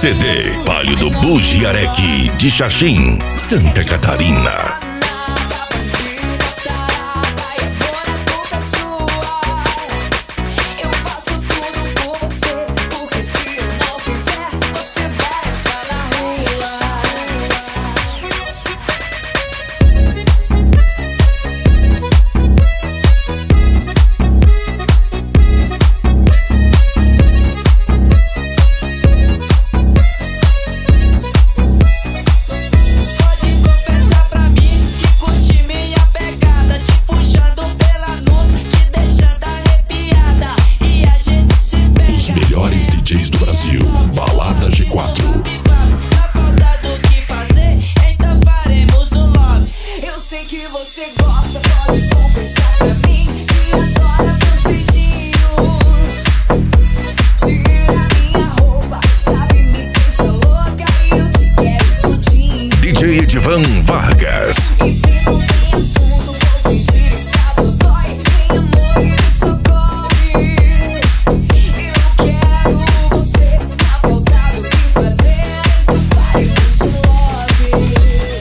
CD Palio do Bugiareque de Xaxim, Santa Catarina. DJs do Brasil, Balada G4. Tá faltando o que fazer, então faremos um love. Eu sei que você gosta, pode confessar pra mim que adora meus beijinhos. Tira minha roupa, sabe, me deixa louca e eu te quero tudinho. DJ Edivan Vargas. E se não tem assunto, vou fingir estar dodói. Vem amor e me socorre. Eu quero você, tá faltando o que fazer, então faremos um love.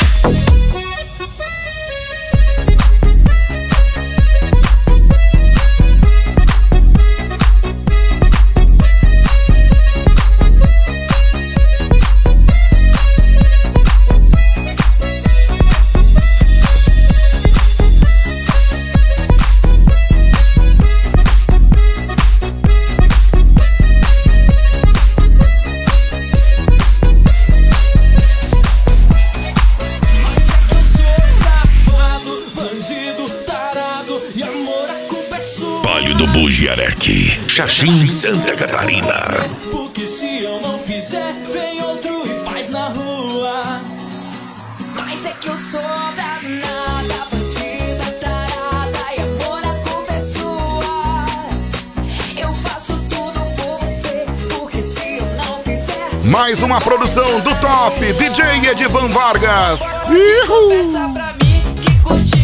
Palio do Bugiareque, Xaxim, Santa Catarina. Porque se eu não fizer, vem outro e faz na rua. Mas é que eu sou danada, bandida, tarada, e amor, a culpa é sua. Eu faço tudo por você, porque se eu não fizer. Mais uma produção do top DJ Edivan Vargas. Confessa pra mim que curte